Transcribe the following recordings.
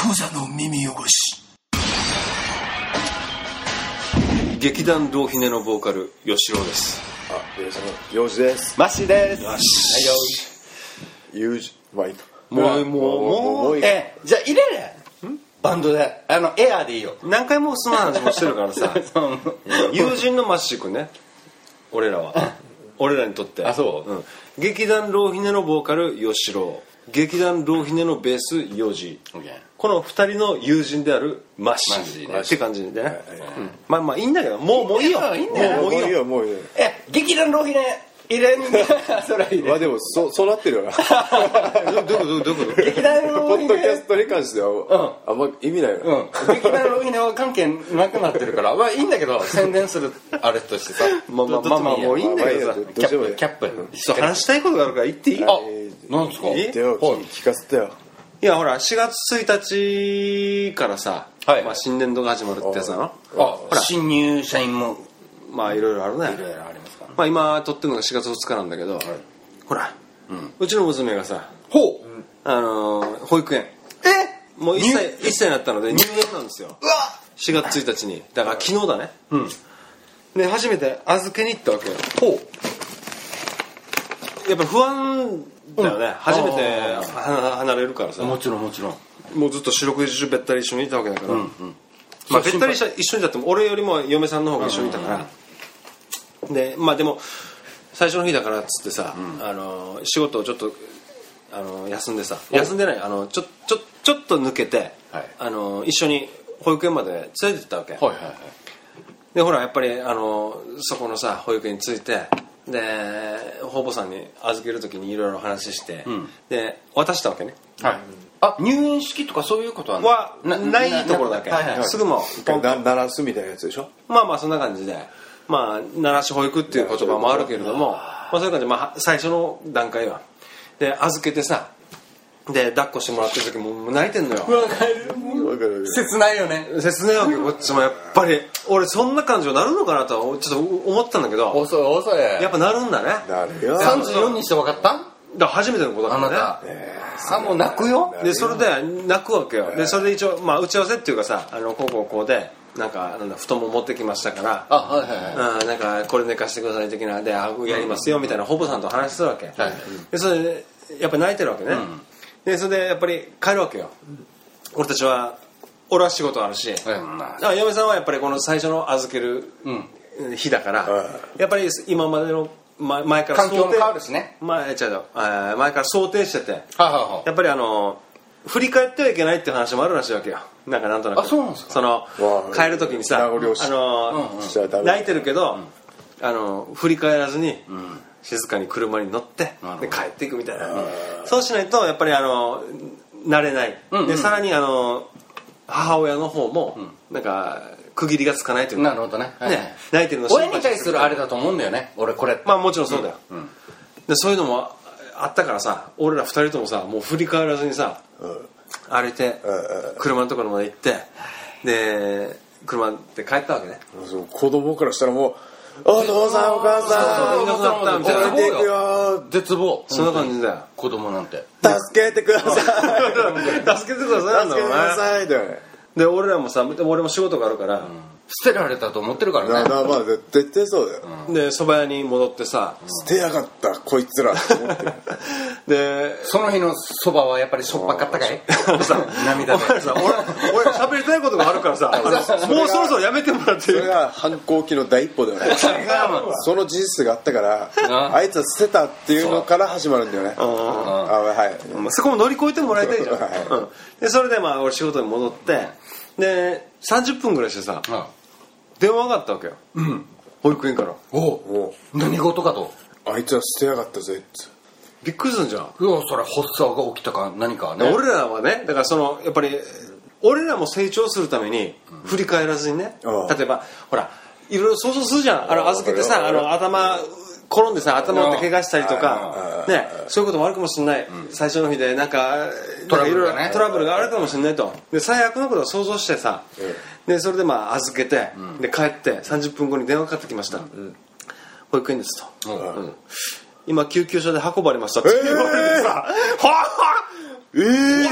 無座の耳汚し。 劇団ローヒネのボーカル吉郎です。 皆さんようじです。 マッシーです。 よし、 ユージワイト。 もうじゃあ入れれバンドでエアーでいいよ。 何回もその話もしてるからさ友人のマッシー君ね、俺らにとって。 あ、そう、 劇団ローヒネのボーカル吉郎、劇団ローヒネのベースヨジ、この2人の友人であるマッシーって感じでね、まあいいんだけど、もういいよ、 もういいよ。 劇団ローヒネ入れんそれ入れ。 まあでもそうなってるよな。 どういうこと劇団ロポーヒネッドキャストに関してはあんま意味ないよな。 劇団ローヒネは関係なくなってるからまあいいんだけど、宣伝するあれとしてさ、 まあもういいんだけどさ、 キャップそう話したいことがあるから言っていい？ なんですか？ 言ってよ、聞かせてよ。 いやほら4月1日からさ、新年度が始まるってさ、 ほら新入社員もまあいろいろあるね。 いろいろありますから、 まあ今撮ってるのが4月2日なんだけど、ほら、うちの娘がさ、保育園もう1歳になったので入園なんですよ。4月1日に。だから昨日だね。で初めて預けに行ったわけよ。やっぱ不安だよね、初めて離れるからさ。 もちろんもうずっと四六時中べったり一緒にいたわけだから、まあべったり一緒にいたっても俺よりも嫁さんの方が一緒にいたから、でまあでも最初の日だからっつってさ、仕事をちょっと休んでさ、休んでない、ちょっと抜けて、一緒に保育園まで連れて行ったわけ。でほらやっぱりそこのさ保育園に着いて、で保母さんに預ける時にいろいろ話して、で渡したわけね。 入園式とかそういうことはないところだけ、すぐもう鳴らすみたいなやつでしょ。 まあそんな感じで、まあ鳴らし保育っていう言葉もあるけれども、そういう感じで、まあ最初の段階はで預けてさ、で抱っこしてもらってる時も泣いてんのよ。 わかる。 切ないよね。 切ないわけ。こっちもやっぱり俺そんな感情になるのかなとはちょっと思ったんだけど、 遅いやっぱなるんだね。 なるよ。 34にして分かった？ だから初めての子だからね。 あなたもう泣くよ。 でそれで泣くわけよ。でそれで一応まあ打ち合わせっていうかさ、こうでなんか布団も持ってきましたから、なんかこれ寝かしてください的なでやりますよみたいな保母さんと話してるわけ。でそれでやっぱ泣いてるわけね。でそれでやっぱり帰るわけよ。俺は仕事あるし、嫁さんはやっぱりこの最初の預ける日だから、やっぱり今までの前から環境も変わるしね。 前から想定してて、やっぱり振り返ってはいけないっていう話もあるらしいわけよ。なんとなく。 そうなんですか。 その帰る時にさ、泣いてるけど、振り返らずに静かに車に乗ってで帰っていくみたいな。そうしないとやっぱり慣れない。でさらに母親の方もなんか区切りがつかないというか。 なるほどね。 泣いてるの親に対するあれだと思うんだよね。俺これ。 まあもちろんそうだよ。でそういうのもあったからさ、俺ら2人ともさもう振り返らずにさ歩いて車のところまで行って、で車で帰ったわけね。 子供からしたらもうお父さんお母さんいなくなったみたいな。 置いていくよ絶望。 そんな感じだよ。 子供なんて助けてください助けてください。 助けてくださいだよね。 で俺らもさ、俺も仕事があるから捨てられたと思ってるからね。 まあ絶対そうだよ。 で蕎麦屋に戻ってさ、 捨てやがったこいつらって思ってる。 でその日の蕎麦はやっぱりしょっぱかったかい？涙で。 俺喋りたいことがあるからさ、もうそろそろやめてもらって。 それが反抗期の第一歩だよね。その事実があったからあいつは捨てたっていうのから始まるんだよね。 そこも乗り越えてもらいたいじゃん。でそれでまあ俺仕事に戻ってで30分ぐらいしてさ電話があったわけよ、保育園から。 何事かと。 あいつは捨てやがったぜってびっくりするんじゃん。 それ発作が起きたか何かね。 俺らはね、だからやっぱり俺らも成長するために振り返らずにね、例えばほらいろいろ想像するじゃん。預けてさ頭転んでさ頭を怪我したりとかね、そういうこともあるかもしれない。最初の日でなんかトラブルがあるかもしれないと。で最悪のことを想像してさ、でそれでまあ預けてで帰って30分後に電話かかってきました。保育園ですと。今救急車で運ばれましたって言われてさ、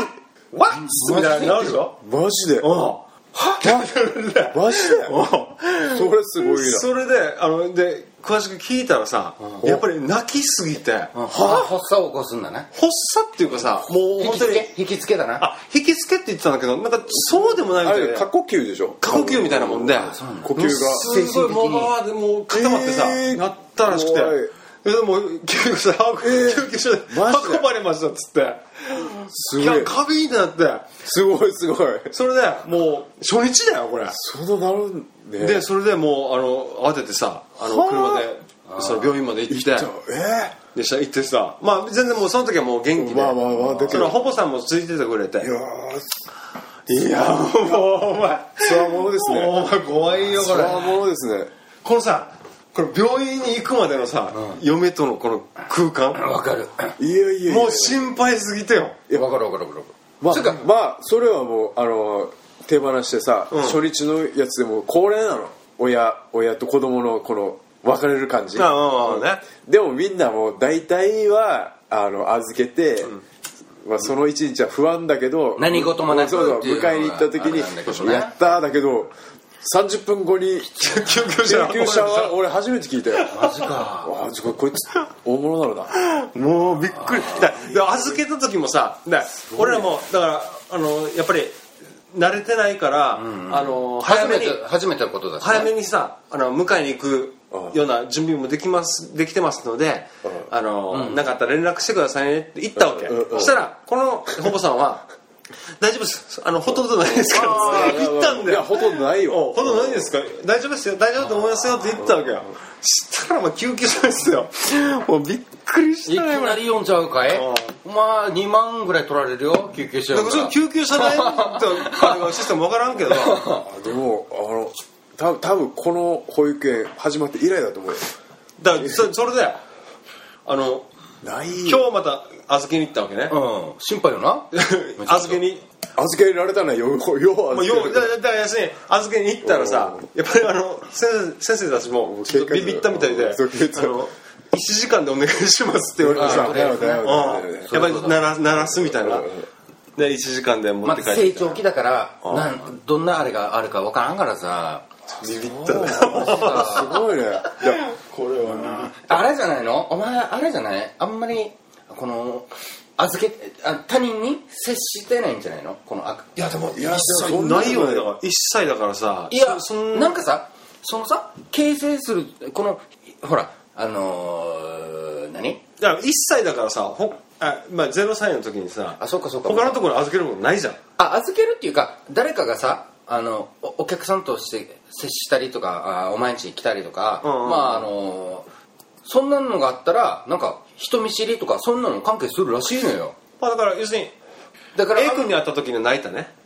ワッツみたいになるでしょ。 マジでマジでそれすごいな。 それでで詳しく聞いたらさ、やっぱり泣きすぎて発作を起こすんだね。 発作っていうかさ、もう本当に引きつけだな。 引きつけって言ってたんだけど、なんかそうでもないみたいで、 過呼吸でしょ。 過呼吸みたいなもんで、 呼吸がすごいもう固まってさ、なったらしくて、でも救急車で運ばれましたっつって、 すごいカビーってなって、 すごいそれでもう初日だよこれ。 そうなるんで。 でそれでもう慌ててさ、車でその病院まで行って、で行ってさ、まあ全然もうその時はもう元気で、そのほぼさんもついててくれて、いやもうお前つわものですね。 お前怖いよこれ。 つわものですね。 このさ、これ病院に行くまでのさ、嫁とのこの空間、 わかる。 いやもう心配すぎてよ。 わかる。 まあそれはもう手放してさ、初日のやつでも恒例なの。親と子供のこの別れる感じ。でもみんなもう大体は預けて、まあその一日は不安だけど、 何事もなく迎えに行った時にやっただけど、30分後に救急車は俺初めて聞いたよ。 マジか。 こいつ大物なのな。 もうびっくり。で預けた時もさ、俺らもだからやっぱり慣れてないから、 初めてのことだし、 早めにさ迎えに行くような準備もできてますので、なかったら連絡してくださいねって言ったわけ。そしたらこのほぼさんは大丈夫です、ほとんどないですからって言ったんだよ。 いやほとんどないよ。 ほとんどないですか、大丈夫ですよ、大丈夫と思いますよって言ったわけよ。したら救急車ですよ。もうびっくりしたね。 いきなり読んじゃうかい。まあ2万ぐらい取られるよ救急車。 だから救急車代とシステム分からんけど。 でも多分この保育園始まって以来だと思うよ。 だからそれで今日また預けに行ったわけね。 心配よな。 預けられたのはようだから要するに預けに行ったらさ、やっぱり先生たちもちょっとビビったみたいで、1時間でお願いしますって言われてさ、やっぱり鳴らすみたいな。で1時間で持って帰って成長期だからどんなあれがあるか分からんからさ、 ビビったね。 すごいね。これはあれじゃないの、お前あれじゃない、あんまりこの他人に接してないんじゃないの、このいやでも一切ないよね。だから1歳だからさ、 いやなんかさ、そのさ形成するこのほら何、 いや1歳だからさ、まあ0歳の時にさ、 そうか他のところに預けることないじゃん。 預けるっていうか、誰かがさお客さんとして接したりとか、お前ん家に来たりとか、まあそんなのがあったらなんか人見知りとかそんなの関係するらしいのよ。 まあだから要するにだから A 君に会った時に泣いたね。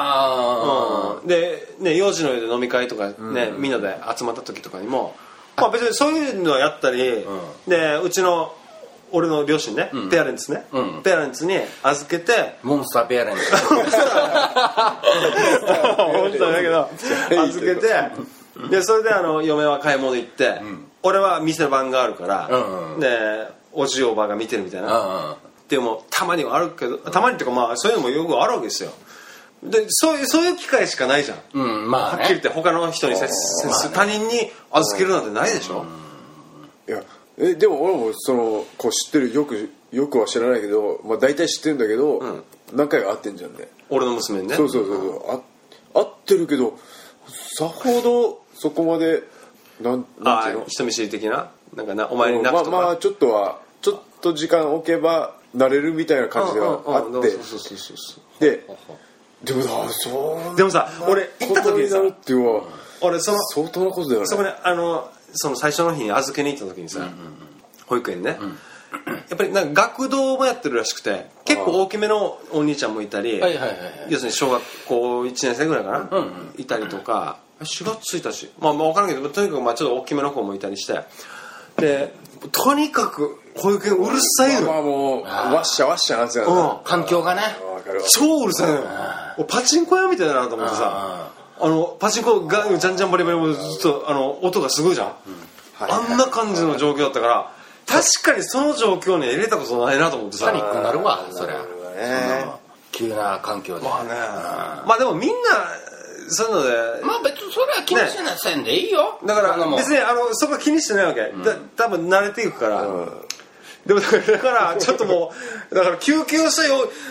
でね、幼児の家で飲み会とかね、みんなで集まった時とかにも、まあ別にそういうのはやったり、でうちの俺の両親ね、ペアレンツね、ペアレンツに預けて、 モンスターペアレンツ本当だけど預けて、でそれで嫁は買い物行って、俺は店の番があるから、でおじおばが見てるみたいな、でもたまにはあるけど、たまにっていうかまあそういうのもよくあるわけですよ。でそういう機会しかないじゃん。まあね、はっきり言って他の人に接する、他人に預けるなんてないでしょ。 いやでも俺もこう知ってる、よくは知らないけど、まあ大体知ってるんだけど、何回か会ってんじゃんね。 俺の娘にね。 そう会ってるけどさほどそこまでなんていうの、 人見知り的な、なんかお前に泣くとか、 まあちょっと時間置けば慣れるみたいな感じではあって、でもさ俺行った時にさ、俺相当なことだよね。 そこでその最初の日に預けに行った時にさ、保育園ね、やっぱりなんか学童もやってるらしくて、結構大きめのお兄ちゃんもいたり、要するに小学校1年生ぐらいかな、いたりとか、4月1日まあ分からんけど、とにかくまあちょっと大きめの子もいたりして、でとにかく保育園うるさいの。 まあもうワッシャワッシャなんですよ、 環境がね超うるさいの。パチンコ屋みたいだなと思ってさ、パチンコがじゃんじゃんバリバリもずっと音がすごいじゃん、あんな感じの状況だったから、確かにその状況に入れたことないなと思ってさ。 パニックになるわそりゃ。 急な環境でまあね、まあでもみんなそういうのでまあ別にそれは気にしなせんでいいよ、 だから別にそこは気にしてないわけ、多分慣れていくから、でもだからちょっともうだから救急車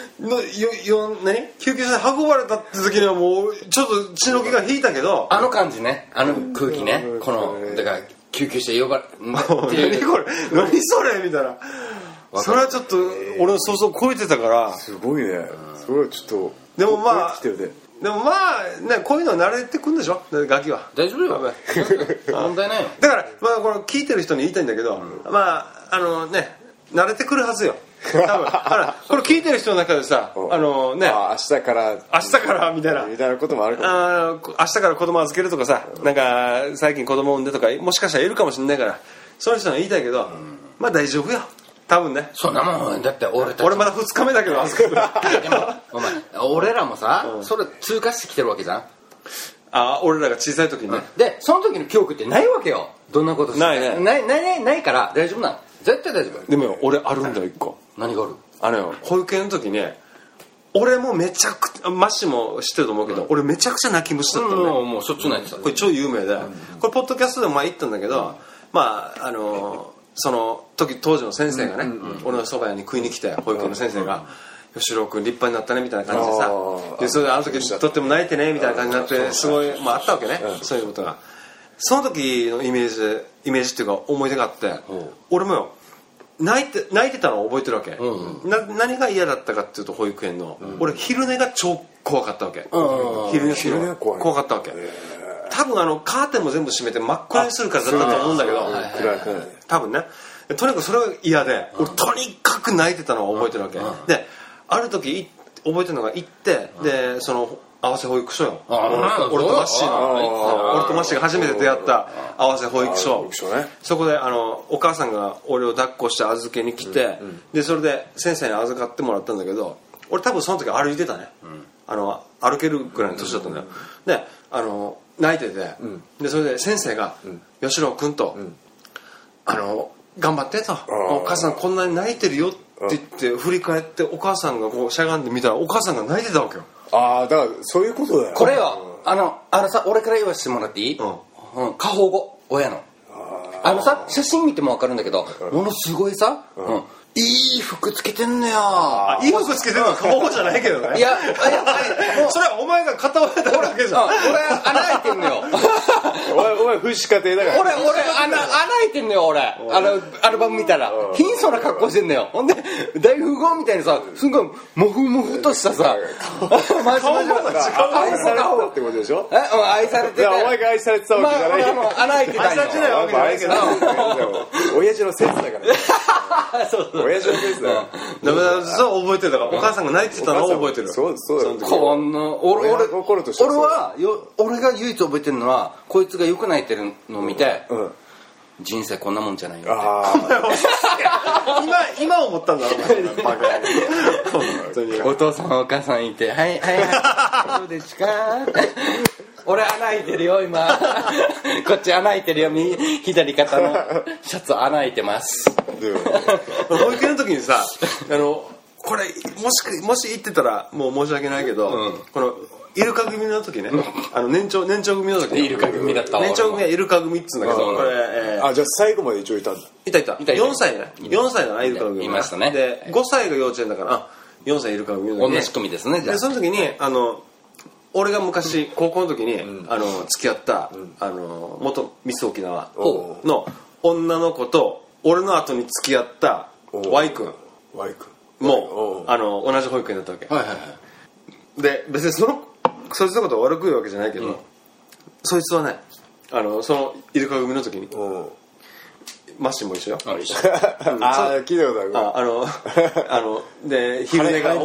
救急車で運ばれたって時にはもうちょっと血の気が引いたけど、 あの感じね、あの空気ね、このだから救急車呼ばれ何これ何それみたいな、それはちょっと俺の想像超えてたから、 すごいね、それはちょっとでもまあでもまあね、こういうの慣れてくんでしょ、ガキは。 大丈夫よ問題ないよ。 だからまあこの聞いてる人に言いたいんだけど、まあね慣れてくるはずよ多分。これ聞いてる人の中でさ、ね、明日からみたいなこともあるかも。明日から子供預けるとかさ、なんか最近子供産んでとかもしかしたらいるかもしれないから、その人には言いたいけど、まあ大丈夫よ多分ね。 そんなもんだって俺まだ2日目だけど預けるでもお前俺らもさ、それ通過してきてるわけじゃん。 俺らが小さい時にね、 でその時の記憶ってないわけよ。どんなことしてないね、 ないから大丈夫なの、絶対大丈夫。 でも俺あるんだよ1個。 何がある？ 保育園の時に俺もめちゃくちゃ、マッシも知ってると思うけど、俺めちゃくちゃ泣き虫だったのね。 もうしょっちゅう泣いてた。 これ超有名で、これポッドキャストでも前言ったんだけど、まあその当時の先生がね、俺のそばに食いに来て、保育園の先生が吉郎君立派になったねみたいな感じでさ、でそれであの時とっても泣いてねみたいな感じになって、すごい、まあ、あったわけね、そういうことが。その時のイメージっていうか思い出があって、俺もよ泣いてたのを覚えてるわけ、何が嫌だったかっていうと、保育園の、俺昼寝が超怖かったわけ、昼寝が怖かったわけ。多分カーテンも全部閉めて真っ暗にするからだったと思うんだけど、多分ね、とにかくそれが嫌で、俺とにかく泣いてたのを覚えてるわけで、ある時覚えてるのが行って、でその合わせ保育所よ、俺とマッシーが初めて出会った合わせ保育所、そこでお母さんが俺を抱っこして預けに来て、でそれで先生に預かってもらったんだけど、俺多分その時歩いてたね、歩けるぐらいの年だったんだよ。で泣いてて、でそれで先生が「吉郎君と頑張って」と「お母さんこんなに泣いてるよ」って言って振り返って、お母さんがこうしゃがんで見たらお母さんが泣いてたわけよ。 だからそういうことだよ。 これよ、さ、俺から言わせてもらっていい？過保護親のさ、写真見ても分かるんだけど、ものすごいさ、いい服つけてんのよ。 いい服つけてるのは過保護じゃないけどね。 いやそれはお前が片割れただけじゃん。 俺穴開いてんのよ。 お前風刺家庭だから。 俺穴開いてんのよ。俺アルバム見たら貧相な格好してんのよ。ほんで大富豪みたいにさ、すごいモフとしたさ、 顔が愛されてたってことでしょ。 愛されてた。 お前が愛されてたわけじゃない。 穴開いてたんよ。 愛されてたわけじゃないけど、親父のセンスだから。親父のセンスだよ。 そう覚えてるから、お母さんが泣いてたのを覚えてる。 そうだよ。 俺が唯一覚えてるのは、こいつがよく泣いてるのを見て、人生こんなもんじゃないよ。 今思ったんだろお父さんお母さんいて、はいどうですか。俺穴開いてるよ今。こっち穴開いてるよ、左肩のシャツ穴開いてます。 保育園の時にさ、これもし言ってたらもう申し訳ないけど、このイルカ組の時ね、年長組の時、 イルカ組だったわ。 年長組はイルカ組っつうんだけど、これじゃあ最後まで一応いたんだ。 いた4歳ね、4歳だな、イルカ組いましたね。 で5歳が幼稚園だから4歳イルカ組の時同じ組ですね。 でその時に俺が昔高校の時に付き合った元ミス沖縄の女の子と俺の後に付き合った Y 君も同じ保育園だったわけ。で別にそいつのことを悪く言うわけじゃないけど、そいつはねそのイルカ組の時にマッシンも一緒よ。 聞いたことある。 で昼寝が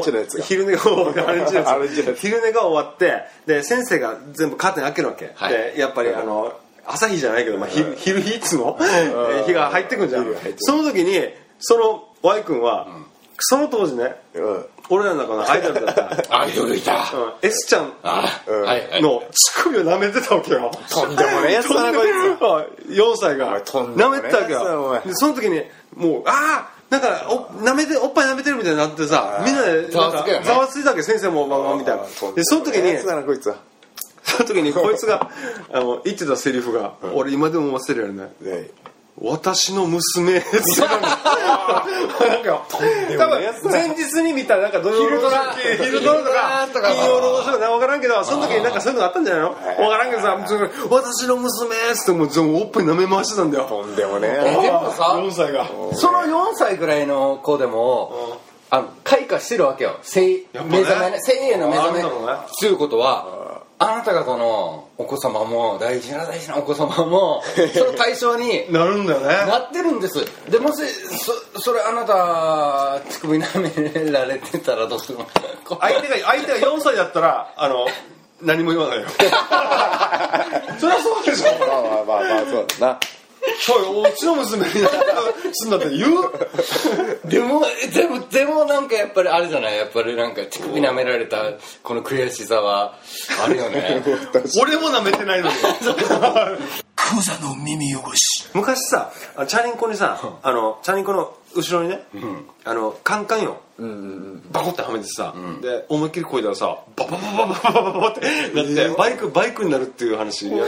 終わって、で先生が全部カーテン開けるわけ、でやっぱり朝日じゃないけど、昼日っつうの日が入ってくんじゃん。その時にその Y 君はその当時ね、俺らの中のアイドルだったアイドルいた S ちゃんの乳首を舐めてたわけよ。 とんでもねえやつだなこいつ。 4歳が舐めてたわけよ。でその時にもうなんかおっぱい舐めてるみたいになってさ、みんなでざわついたわけ、先生もみたいな。でその時にこいつが言ってたセリフが、俺今でも忘れるよね。私の娘ってなんか多分前日に見たなんか土曜ロード昼ドラとか金曜ロードショーとか分からんけど、その時になんかそういうのがあったんじゃないの分からんけどさ、私の娘っつってもうおっぱい舐め回してたんだよ。 とんでもね。 でもさ 4歳がその4歳ぐらいの子でも開花してるわけよ。性への目覚め強いことは、あなた方のお子様も大事なお子様もその対象になるんだよね。 なってるんです。でもしそれあなた乳首舐められてたらどうするの？ 相手が4歳だったら何も言わないよ。そりゃそうでしょ。 まあそうだな。 そうよ、うちの娘にすんだって言う。 でもなんかやっぱりあれじゃない、やっぱりなんか乳首舐められたこの悔しさはあるよね。 俺も舐めてないのに。 クザの耳汚し。 昔さ、チャリンコにさ、チャリンコの後ろにね、カンカンよ、バコってはめてさ、で思いっきり漕いだらさ、ババババババババってなってバイクになるっていう話。マ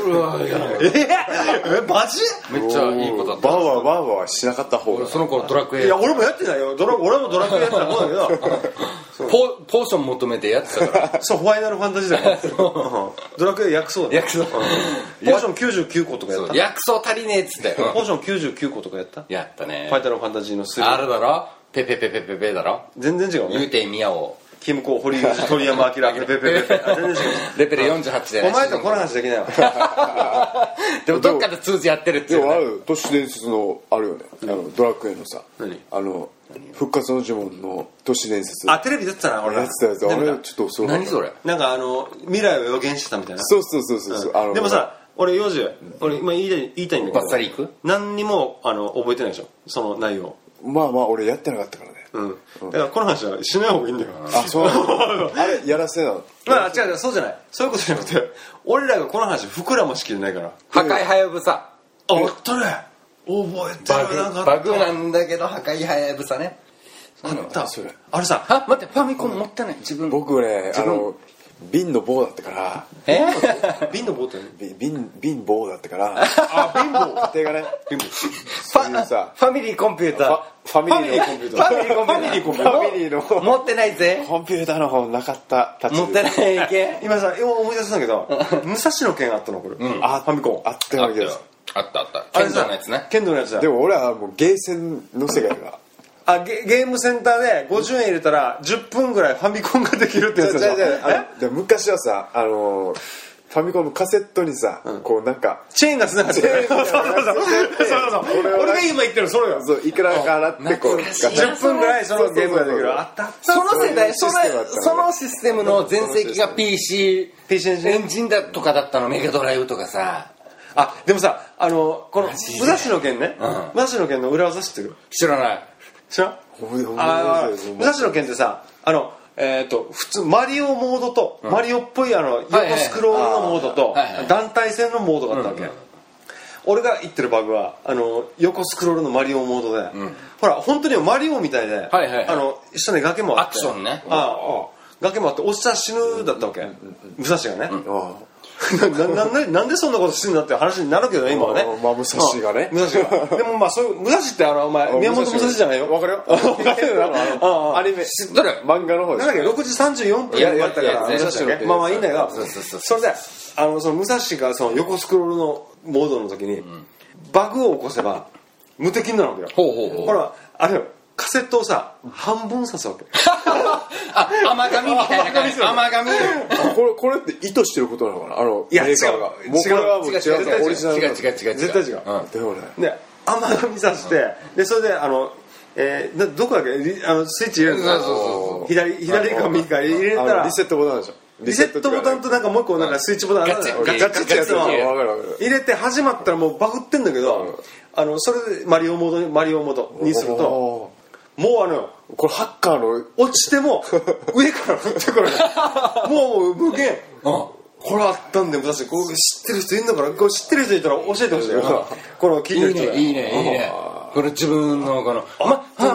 ジ？ めっちゃいいことだった。 バーはしなかった方が。 その頃ドラクエ。 いや俺もやってないよ。俺もドラクエやってたもんだけど。 ポーション求めてやってたから。 そう、ファイナルファンタジーだから。ドラクエ薬草だ。 薬草。 ポーション99個とかやった。 薬草足りねえっつって。 ポーション99個とかやった。 やったね。 ファイナルファンタジーの3。 あるだろ。ペペペペペペだろ。 全然違うね。 言うてみやお。 キムコ、堀内、鳥山明、ペペペペ。全然違う。 レベル48で。 お前とこの話できないわ。 でもどっかで通じやってるっていう。 でもある都市伝説のあるよね。ドラクエのさ。復活の呪文の都市伝説。 テレビ出てたな、俺。 やってたやつ。あれちょっとそう。 何それ？ なんか未来を予言してたみたいな。 そう。 でもさ、俺幼児、俺今言いたいんだけど。 バッサリいく？ 何にも覚えてないでしょ、その内容。 まあ俺やってなかったからね。 だからこの話はしない方がいいんだよ。 そうあれやらせなの。 まあ違う、そうじゃない、そういうことじゃなくて、俺らがこの話膨らましきれないから。 破壊はやぶさ。 あったね、覚えてる。 バグなんだけど破壊はやぶさね。 あったそれ。あれさ、 待って、ファミコン持ってない自分。 僕ね瓶の棒だったから。 瓶の棒って瓶棒だったから。 瓶棒。 家庭がね。 瓶棒。 ファミリーコンピューター。 ファミリーコンピューター。 持ってないぜ。 コンピューターの方なかった。 持ってないけ。 今思い出したんだけど、武蔵の剣あったのこれ。ファミコン。 あったわけです。 あった。剣道のやつね。 剣道のやつだ。 でも俺はもうゲーセンの世界が。 ゲームセンターで50円入れたら10分ぐらいファミコンができるってやつでしょ。 昔はさファミコンのカセットにさこうなんかチェーンがつながってる。そう俺が今言ってるそれよ。 いくらか払ってこう 10分ぐらいそのゲームができる。 その世代そのシステムの全盛期が PC エンジンだとかだったの。メガドライブとかさ。 でもさこの武蔵の剣ね、武蔵の剣の裏技知ってる？ 知らない。 知らん？武蔵の剣ってさ普通マリオモードとマリオっぽい横スクロールのモードと団体戦のモードがあったわけ。俺が言ってるバグは横スクロールのマリオモードで、ほら本当にマリオみたいで一緒に崖もあって、 アクションね。 崖もあって落ちたら死ぬだったわけ、武蔵がね。なんでそんなことしてんだって話になるけどね、今はね。 武蔵がね。 でもまあそういう武蔵ってお前宮本武蔵じゃないよ。 わかるよ。アニメ漫画の方です。 なんだっけ6時34分やったから武蔵だけ。まあいいんだけど、それでその武蔵がその横スクロールのモードの時にバグを起こせば無敵になるわけよ。ほらあれよ、カセットをさ半分刺すわけ。 甘噛みみたいな感じ。甘噛み。 これって意図してることなのかな。 いや違う。 もうこれはもう違う。オリジナル。 違う。 絶対違う。で甘噛みさせて、でそれでどこだっけスイッチ入れるんですか。左か右か入れたらリセットボタンでしょ。 リセットボタンとなんかもう一個なんかスイッチボタンガチッやつを入れて始まったらもうバグってんだけど、それでマリオモードにするともうこれハッカーの落ちても上から降ってくる。もう無限。これあったんで昔こう知ってる人いるんだから、これ知ってる人いたら教えてほしいよ。この聞いてる人。 いいね。これ自分のこの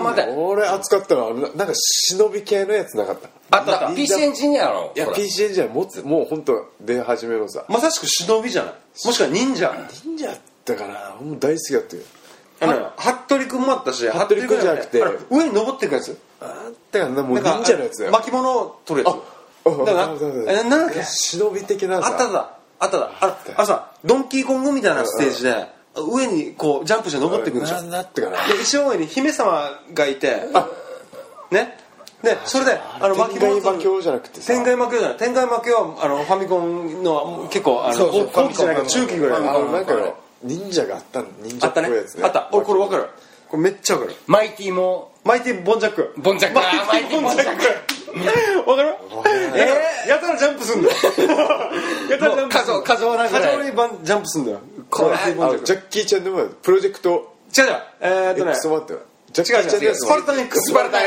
まで俺熱かったのはなんか忍び系のやつなかった？ あった PC エンジニアろ。 いや PC エンジニアもう本当出始めのさ、 まさしく忍びじゃない、もしくは忍者やったかな。もう大好きだったよ。 服部君もあったし、 服部君じゃなくて上に登っていくやつあったかな、もう忍者のやつだよ。 巻物を取るやつだからなんだっけ、 忍び的なさあったさ、ドンキーコングみたいなステージで上にこうジャンプして登っていくんでしょ。 なってかな。 で一応上に姫様がいてね、でそれで天外魔境じゃなくてさ、 天外魔境じゃない、天外魔境はファミコンの結構後期じゃないけど中期ぐらいなんか忍者があったの、忍者っぽいやつね。 あった、俺これ分かる、これめっちゃ分かる。 マイティもマイティボンジャック、 ボンジャック、マイティボンジャック分かる？やたらジャンプすんだよ。やたらジャンプすんだよ。 過剰なぐらい過剰にジャンプすんだよ。 これジャッキーちゃんの前プロジェクト違うね、ちょっと待って、ジャッキーちゃんのやつ、 スパルタン X スパルタン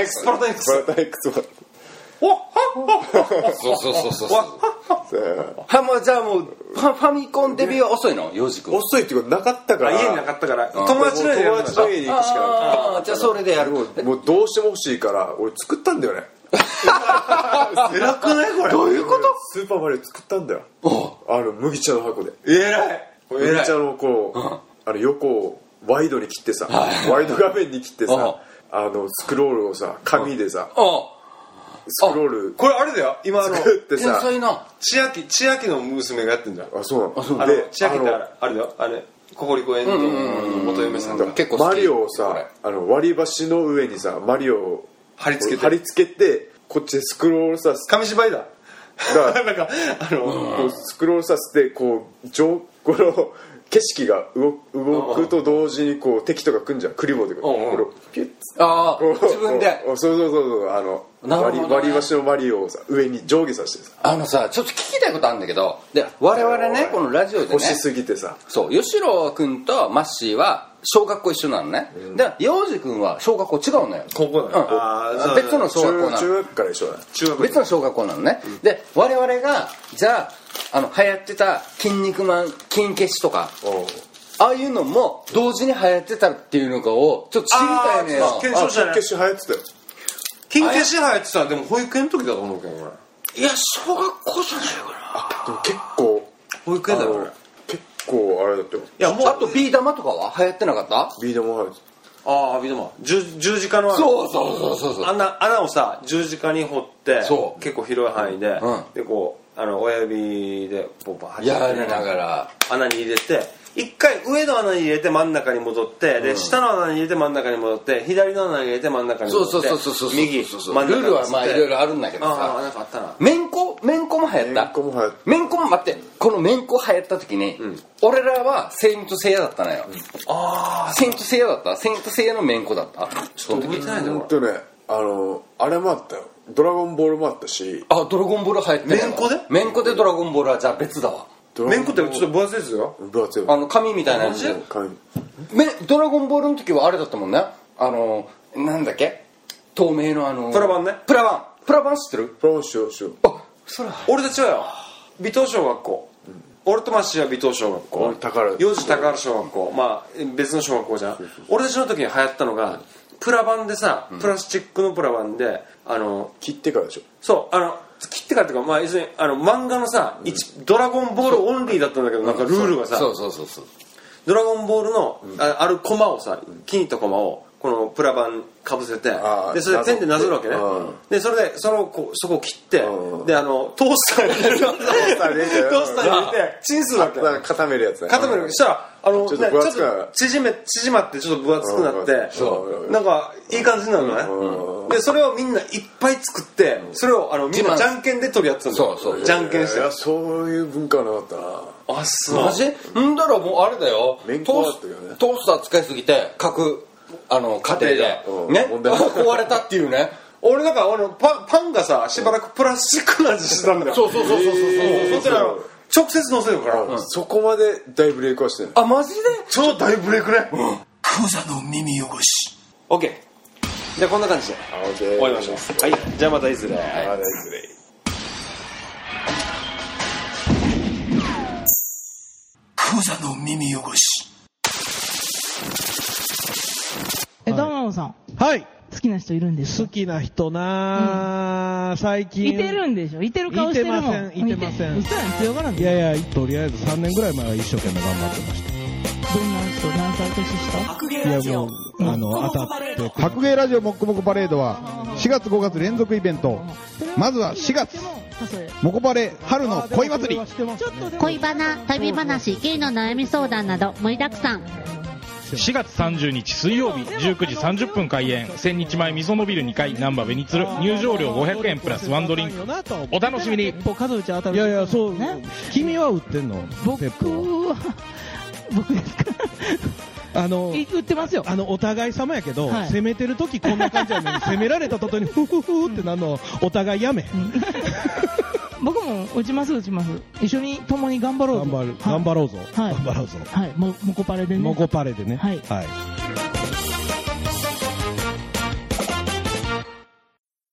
X おっそうじゃあもうファミコンデビューは遅いの？幼児くん遅いっていうかなかったから、 家になかったから友達の家に行くしかなかった。じゃあそれでやる。 もうどうしても欲しいから俺作ったんだよね。 偉くないこれ？ どういうこと？ スーパーマリオ作ったんだよ。麦茶の箱で。 偉い。 麦茶のこう横をワイドに切ってさ、ワイド画面に切ってさ、スクロールをさ紙でさ、スクロールこれあれだよ、今作ってさ、 千秋の娘がやってんじゃん。 あ、そうなの。で千秋ってあれだよ、ココリコエンドの元嫁さんが結構好き。 マリオをさ割り箸の上にさマリオを貼り付けてこっちでスクロールさ紙芝居だ。なんかスクロールさせてこの景色が動くと同時にこう敵とか来んじゃん、クリボーでこれピュッ自分でそう割り箸のマリオをさ上に上下させてさ、 さちょっと聞きたいことあるんだけど、で我々ねこのラジオでね欲しすぎてさ、 そう吉郎君とマッシーは小学校一緒なのね、で陽次君は小学校違うのよ。 ここだ、 別の小学校なの。 中学から一緒だ。 別の小学校なのね、で我々がじゃあ流行ってた「筋肉マン」「金消し」とかああいうのも同時に流行ってたっていうのかをちょっと知りたいねよ。 金消し流行ってたよ。 金消し流行ってた。でも保育園の時だと思うけどね。 いや小学校じゃないかな。 でも結構保育園だよ。 結構あれだったよ。 いやもうあとビー玉とかは流行ってなかった？ ビー玉流行ってた。ビー玉十字架のそう穴をさ十字架に掘って結構広い範囲ででこう親指でポンポン弾いてやりながら穴に入れて、一回上の穴に入れて真ん中に戻って、で下の穴に入れて真ん中に戻って、左の穴に入れて真ん中に戻って右真ん中にルールはまあいろいろあるんだけどさ、 なんかあったな。 めんこも流行っためんこも待って、このめんこ流行った時に俺らはセイントセイヤだったのよ。セイントセイヤだった？セイントセイヤのめんこだった？ ちょっと覚えてないんだよ。 あれもあったよ。ドラゴンボールもあったし。 ドラゴンボール流行ってる。めんこでドラゴンボールはじゃあ別だわ。 めんこってちょっと分厚いですよ。 分厚い。 紙みたいなやつ。ドラゴンボールの時はあれだったもんね。なんだっけ？透明のプラバンね。 プラバン知ってる？ プラバンしよう。 俺たちはよ、尾藤小学校。俺とマッシーは尾藤小学校。幼児高原小学校。まあ別の小学校じゃん。俺たちの時に流行ったのがプラバンでさ、プラスチックのプラバンで切ってからでしょ。 そう切ってからっていうか、まあ要するに漫画のさ、ドラゴンボールオンリーだったんだけど、なんかルールがさ、ドラゴンボールのあるコマをさ、気に入ったコマをこのプラバンかぶせて、でそれでペンでなぞるわけね。でそれでそこを切って、でトースターに入れてチンするわけ。 固めるやつね。 固める。したらちょっと縮まってちょっと分厚くなって、なんかいい感じになるのね。でそれをみんないっぱい作って、それをみんなじゃんけんで取り合ってたんだよ。じゃんけんして。 そういう文化はなかったな。 あ、そう。 マジ？んだらもうあれだよ。トースター使いすぎて各家庭でね壊れたっていうね。 俺なんかパンがさしばらくプラスチックの味してたんだよ。 そう直接乗せるから、 そこまで大ブレイクはしてない。 あ、マジで？ 超大ブレイクね。 クザの耳汚し。 OK。じゃあこんな感じで終わりましょう。はい、じゃあまたいずれ。 クザの耳汚し。 ダマノさん、 はい、 好きな人いるんです好きな人な、最近いてるんでしょ。いてる顔してるもん。 いてません。 嘘やん、強がらんで。 いやいや、とりあえず3年ぐらい前は一生懸命頑張ってました。 どんな人、何歳年下？ いやもう当たって白芸ラジオもっこもこパレードは4月5月連続イベント。まずは4月もこパレ春の恋祭り、 恋バナ、旅話、ゲイの悩み相談など盛りだくさん。 4月30日水曜日19時30分開演、千日前みそのビル2階難波ベニツル、入場料500円プラスワンドリンク。お楽しみに。 数打ち当たる。 いやいや、そう、君は売ってんの？ 僕ですか？売ってますよ。 お互い様やけど、攻めてる時こんな感じやのに攻められた途端にフフフってなるのお互いやめ。 僕も打ちます。一緒に共に頑張ろうぞ。 頑張ろうぞ。 はい。もこパレでね。 もこパレでね。 はい。 はい。